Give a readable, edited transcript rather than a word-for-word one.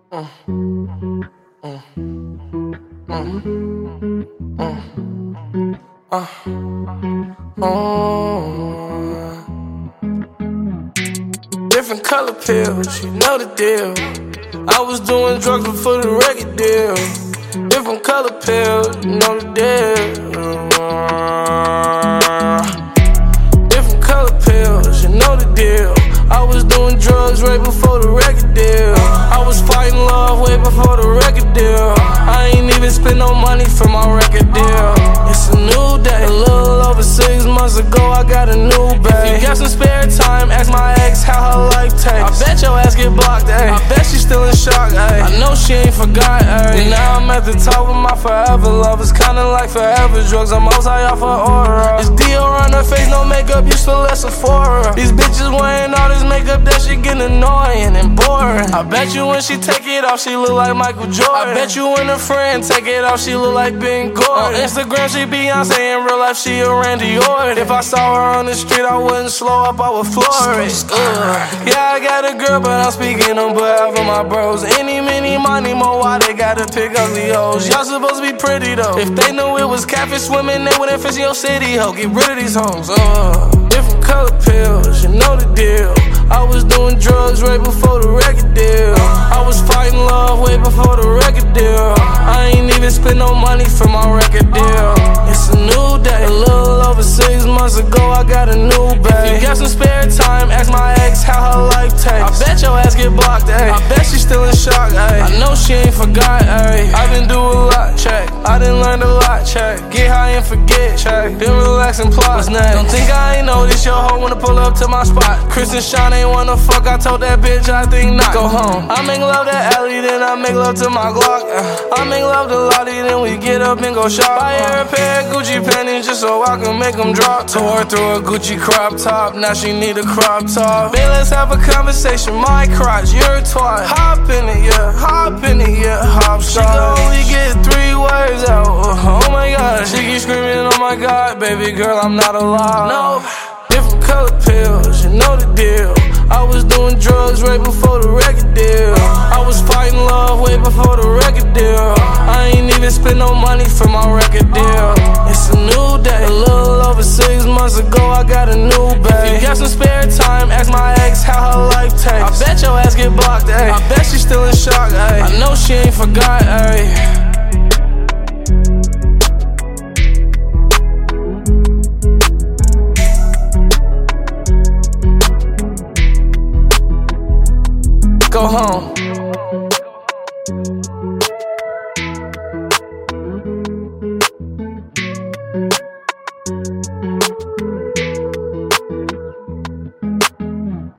Different color pills, you know the deal. I was doing drugs before the record deal. Different color pills, you know the deal. Different color pills, you know the deal. I was doing drugs right before the record deal. I was fighting love way before the record deal. I ain't even spend no money for my record deal. It's a new day. A little over 6 months ago, I got a new bag. If you got some spare time, ask my ex how her life tastes. I bet your ass get blocked, ayy. I bet she still in shock, ayy. I know she ain't forgot, ayy. And now I'm at the top of my forever love. It's kinda like forever drugs. I'm outside off her aura. It's Dior on her face, no makeup, you still at Sephora. These bitches wearing all this makeup, that shit getting annoying and boring. I bet you when she take it off, she look like Michael Jordan. I bet you when her friend take it off, she look like Ben Gordon. On Instagram, she Beyonce, in real life, she a Randy Orton. If I saw her on the street, I wouldn't slow up, I would floor it. Yeah, I got a girl, but I'm speaking on behalf of my bros. Any, many, money, more, why they gotta pick ugly hoes? Y'all supposed to be pretty though. If they knew it was catfish swimming, they wouldn't fish in your city, ho. Get rid of these hoes. Different color pills, you know the deal. I was doing drugs right before the record deal. I was fighting love way before the record deal. I ain't even spend no money for my record deal. It's a new day. A little over 6 months ago, I got a new bag. If you got some spare time, ask my ex how her life tastes. I bet your ass get blocked, ayy. I bet she still in shock, ayy. I know she ain't forgot, ayy. I been do a lot, check. I done learned a lot, check. Get high and forget, check. Then relax and plot. What's next? Don't think I ain't know this. Your hoe wanna pull up to my spot. Chris and Sean ain't wanna fuck. I told that bitch I think not. Go home. I make love to Allie, then I make love to my Glock. I make love to Lottie, then we get up and go shop. Buy her a pair of Gucci panties just so I can make them drop. Tore her through a Gucci crop top. Now she need a crop top. Babe, let's have a conversation. My crotch, you're a twat. Hop in it, yeah. Hop in it, yeah. Hop shot. She can only get 3 words out. Oh my god. She keep screaming, oh my god. Baby girl, I'm not alive. No. Different color pills, you know the deal. I was doing drugs right before the record deal. I was fighting love way before the record deal. I ain't even spend no money for my record deal. It's a new day. A little over 6 months ago, I got a new bag. If you got some spare time, ask my ex how her life tastes. I bet your ass get blocked, ayy. I bet she still in shock, ayy. I know she ain't forgot, ayy. Go home.